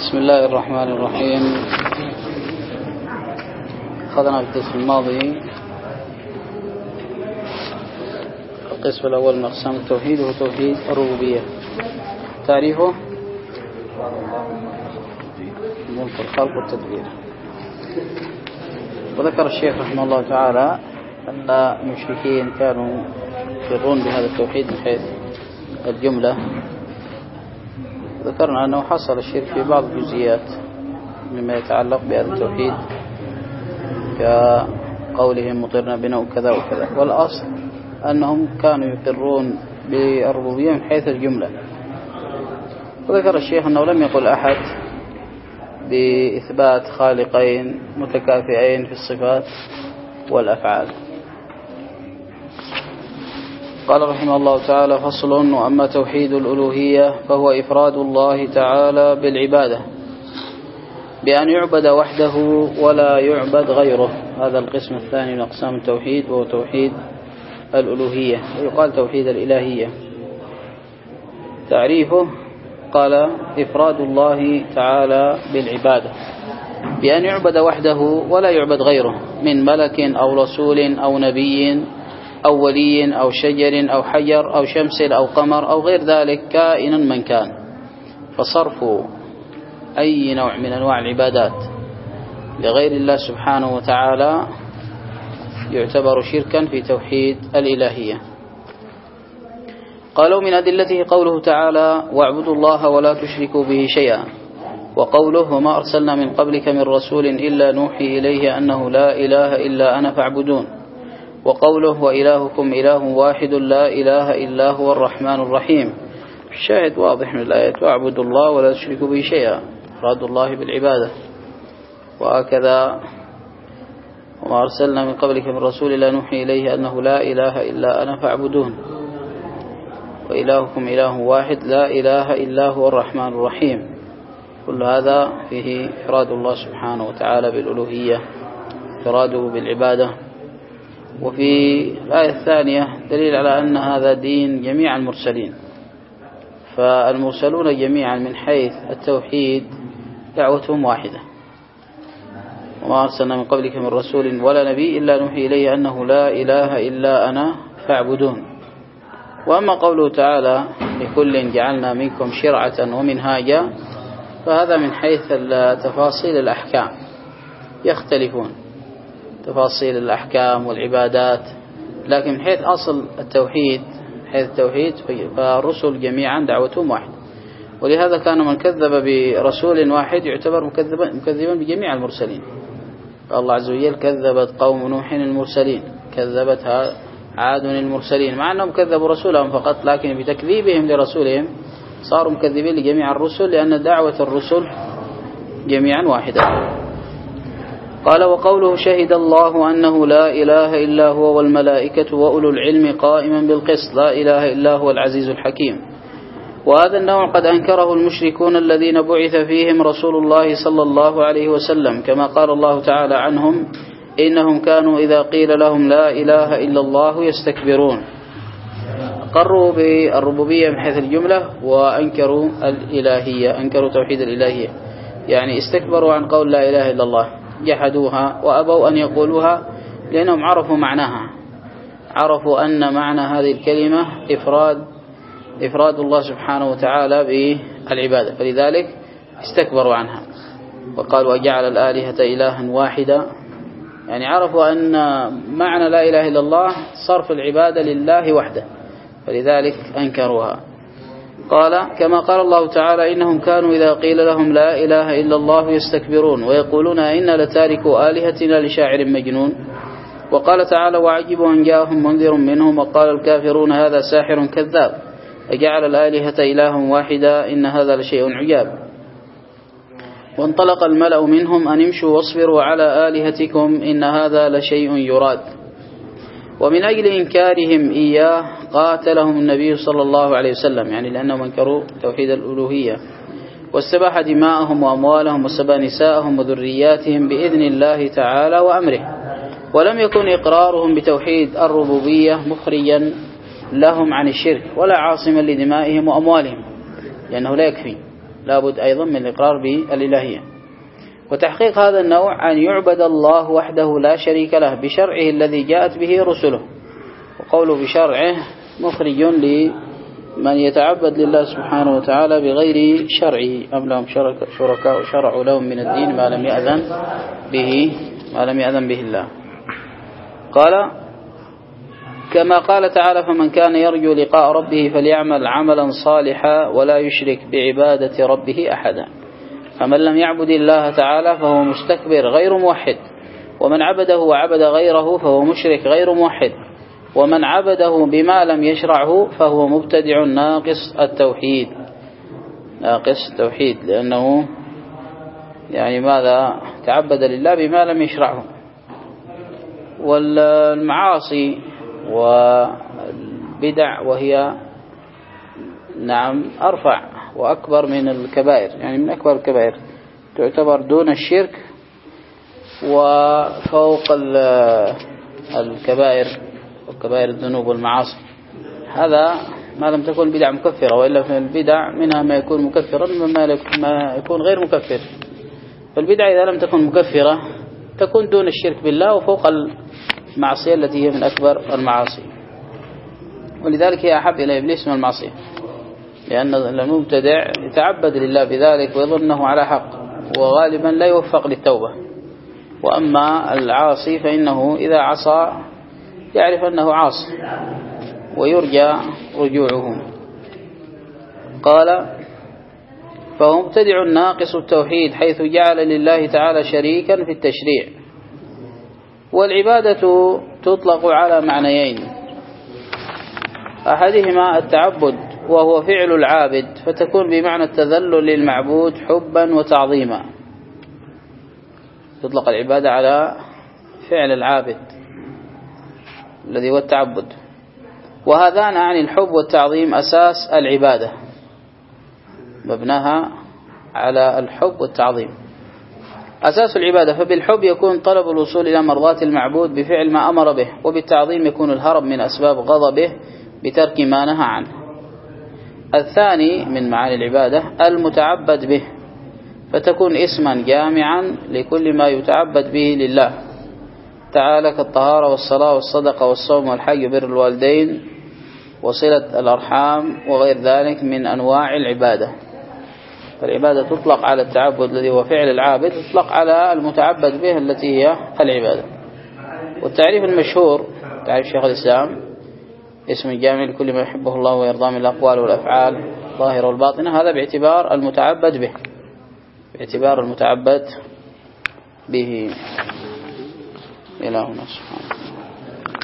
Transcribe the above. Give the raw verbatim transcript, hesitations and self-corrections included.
بسم الله الرحمن الرحيم. أخذنا في الدرس الماضي القسم الأول من أقسام التوحيد وهو توحيد الربوبية. تعريفه ملك الخلق والتدبير. وذكر الشيخ رحمه الله تعالى أن المشركين كانوا يقرون بهذا التوحيد من حيث الجملة. ذكرنا أنه حصل الشرك في بعض الجزئيات مما يتعلق بهذا التوحيد كقولهم مطرنا بنا وكذا وكذا، والأصل أنهم كانوا يقرون بالربوبية من حيث الجملة. وذكر الشيخ أنه لم يقل أحد بإثبات خالقين متكافئين في الصفات والأفعال. قال رحمه الله تعالى: فصل. وأما توحيد الألوهية فهو إفراد الله تعالى بالعبادة بأن يعبد وحده ولا يعبد غيره. هذا القسم الثاني من أقسام التوحيد وهو توحيد الألوهية، ويقال توحيد الإلهية. تعريفه قال: إفراد الله تعالى بالعبادة بأن يعبد وحده ولا يعبد غيره من ملك أو رسول أو نبي أو ولي أو شجر أو حجر أو شمس أو قمر أو غير ذلك كائنا من كان. فصرف أي نوع من أنواع العبادات لغير الله سبحانه وتعالى يعتبر شركا في توحيد الإلهية. قالوا: من أدلته قوله تعالى: واعبدوا الله ولا تشركوا به شيئا، وقوله: وما أرسلنا من قبلك من رسول إلا نوحي إليه أنه لا إله إلا أنا فاعبدون، وقوله: وإلهكم إله واحد لا إله إلا هو الرحمن الرحيم. الشاهد واضح من الآية: واعبدوا الله ولا تشركوا به شيئا، إفراد الله بالعبادة. وهكذا: وما أرسلنا من قبلك من رسول إلا نوحي إليه أنه لا إله إلا أنا فاعبدون، وإلهكم إله واحد لا إله إلا هو الرحمن الرحيم. كل هذا فيه إفراد الله سبحانه وتعالى بالألوهية، إفراده بالعبادة. وفي الآية الثانية دليل على أن هذا دين جميع المرسلين، فالمرسلون جميعا من حيث التوحيد دعوتهم واحدة: وما أرسلنا من قبلك من رسول ولا نبي إلا نوحي إليه أنه لا إله إلا أنا فاعبدون. وأما قوله تعالى: لكل جعلنا منكم شرعة ومنهاجا، فهذا من حيث تفاصيل الأحكام يختلفون، تفاصيل الأحكام والعبادات، لكن من حيث أصل التوحيد حيث التوحيد فالرسل جميعا دعوتهم واحد. ولهذا كان من كذب برسول واحد يعتبر مكذبا مكذبا بجميع المرسلين. الله عز وجل: كذبت قوم نوح المرسلين، كذبت عاد المرسلين، مع أنهم كذبوا رسولهم فقط، لكن بتكذيبهم لرسولهم صاروا مكذبين لجميع الرسل، لأن دعوة الرسل جميعا واحدة. قال: وقوله: شهد الله أنه لا إله إلا هو والملائكة وأولو العلم قائما بالقسط لا إله إلا هو العزيز الحكيم. وهذا النوع قد أنكره المشركون الذين بعث فيهم رسول الله صلى الله عليه وسلم، كما قال الله تعالى عنهم: إنهم كانوا إذا قيل لهم لا إله إلا الله يستكبرون. قروا بالربوبية من حيث الجملة وأنكروا الإلهية، أنكروا توحيد الإلهية، يعني استكبروا عن قول لا إله إلا الله، جحدوها وأبوا أن يقولوها، لأنهم عرفوا معناها، عرفوا أن معنى هذه الكلمة إفراد إفراد الله سبحانه وتعالى بالعبادة، فلذلك استكبروا عنها وقالوا: وجعل الآلهة إلها واحدا، يعني عرفوا أن معنى لا إله إلا الله صرف العبادة لله وحده، فلذلك أنكروها. قال: كما قال الله تعالى: إنهم كانوا إذا قيل لهم لا إله إلا الله يستكبرون ويقولون إنا لتاركوا آلهتنا لشاعر مجنون. وقال تعالى: وعجبوا أن جاءهم منذر منهم وقال الكافرون هذا ساحر كذاب أجعل الآلهة إلها واحدا إن هذا لشيء عجاب. وانطلق الملأ منهم أن امشوا واصبروا على آلهتكم إن هذا لشيء يراد. ومن أجل إنكارهم إياه قاتلهم النبي صلى الله عليه وسلم، يعني لأنهم انكروا توحيد الألوهية، واستباح دماءهم وأموالهم وسبى نساءهم وذرياتهم بإذن الله تعالى وأمره. ولم يكن إقرارهم بتوحيد الربوبية مخرجا لهم عن الشرك ولا عاصما لدمائهم وأموالهم، لأنه لا يكفي لابد أيضا من الإقرار بالإلهية. وتحقيق هذا النوع أن يعبد الله وحده لا شريك له بشرعه الذي جاءت به رسله، وقوله بشرعه مخرج لمن يتعبد لله سبحانه وتعالى بغير شرعه، أم لهم شركاء شرعوا لهم من الدين ما لم يأذن به ما لم يأذن به الله. قال كما قال تعالى فمن كان يرجو لقاء ربه فليعمل عملا صالحا ولا يشرك بعبادة ربه أحدا. فمن لم يعبد الله تعالى فهو مستكبر غير موحد، ومن عبده وعبد غيره فهو مشرك غير موحد، ومن عبده بما لم يشرعه فهو مبتدع ناقص التوحيد ناقص التوحيد لأنه يعني ماذا تعبد لله بما لم يشرعه. والمعاصي والبدع وهي نعم أرفع وأكبر من الكبائر، يعني من أكبر الكبائر، تعتبر دون الشرك وفوق الكبائر وكبائر الذنوب والمعاصي. هذا ما لم تكن بدع مكفرة، وإلا في البدع منها ما يكون مكفرا وما يكون غير مكفر. فالبدع إذا لم تكن مكفرة تكون دون الشرك بالله وفوق المعصية التي هي من أكبر المعاصي، ولذلك هي أحب إلى إبليس من المعصية، لأن المبتدع يتعبد لله بذلك ويظنه على حق، وغالبا لا يوفق للتوبة. وأما العاصي فإنه إذا عصى يعرف أنه عاصي ويرجى رجوعه. قال فهو مبتدع ناقص التوحيد حيث جعل لله تعالى شريكا في التشريع. والعبادة تطلق على معنيين، أحدهما التعبد وهو فعل العابد، فتكون بمعنى التذلل للمعبود حبا وتعظيما. تطلق العبادة على فعل العابد الذي هو التعبد، وهذان عن الحب والتعظيم أساس العبادة، مبناها على الحب والتعظيم أساس العبادة. فبالحب يكون طلب الوصول إلى مرضات المعبود بفعل ما أمر به، وبالتعظيم يكون الهرب من أسباب غضبه بترك ما نهى عنه. الثاني من معاني العبادة المتعبد به، فتكون اسما جامعا لكل ما يتعبد به لله تعالى كالطهارة والصلاة والصدقة والصوم والحج وبر الوالدين وصلة الأرحام وغير ذلك من أنواع العبادة. فالعبادة تطلق على التعبد الذي هو فعل العابد، تطلق على المتعبد به التي هي العبادة. والتعريف المشهور تعريف شيخ الإسلام اسم جامع لكل ما يحبه الله ويرضاه من الأقوال والأفعال الظاهرة والباطنة، هذا باعتبار المتعبد به باعتبار المتعبد به. إلهنا سبحانه.